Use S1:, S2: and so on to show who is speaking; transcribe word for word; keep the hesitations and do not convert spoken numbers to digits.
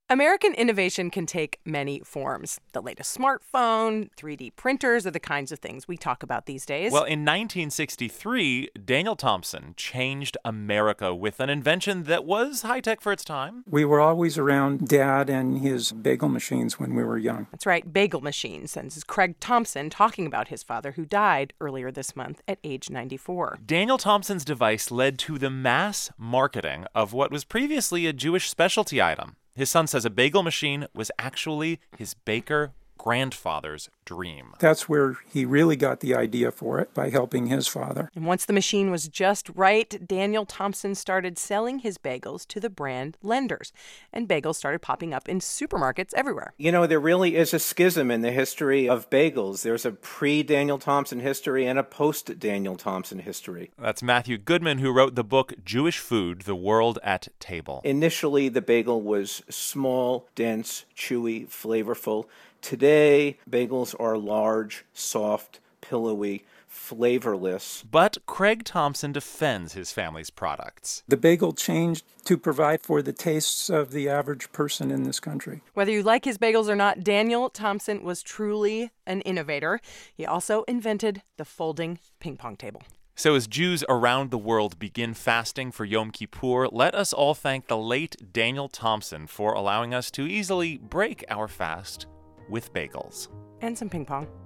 S1: American innovation can take many forms. The latest smartphone, three D printers are the kinds of things we talk about these days.
S2: Well, in nineteen sixty-three, Daniel Thompson changed America with an invention that was high-tech for its time.
S3: We were always around Dad and his bagel machines when we were young.
S1: That's right, bagel machines. And this is Craig Thompson talking about his father, who died earlier this month at age ninety-four.
S2: Daniel Thompson's device led to the mass marketing of what was previously a Jewish specialty item. His son says a bagel machine was actually his baker grandfather's dream.
S3: That's where he really got the idea for it, by helping his father.
S1: And once the machine was just right, Daniel Thompson started selling his bagels to the brand Lender's. And bagels started popping up in supermarkets everywhere.
S4: You know, there really is a schism in the history of bagels. There's a pre-Daniel Thompson history and a post-Daniel Thompson history.
S2: That's Matthew Goodman, who wrote the book Jewish Food, The World at Table.
S4: Initially, the bagel was small, dense, chewy, flavorful. Today, bagels are large, soft, pillowy, flavorless.
S2: But Craig Thompson defends his family's products.
S3: The bagel changed to provide for the tastes of the average person in this country.
S1: Whether you like his bagels or not, Daniel Thompson was truly an innovator. He also invented the folding ping pong table.
S2: So as Jews around the world begin fasting for Yom Kippur, let us all thank the late Daniel Thompson for allowing us to easily break our fast with bagels.
S1: And some ping pong.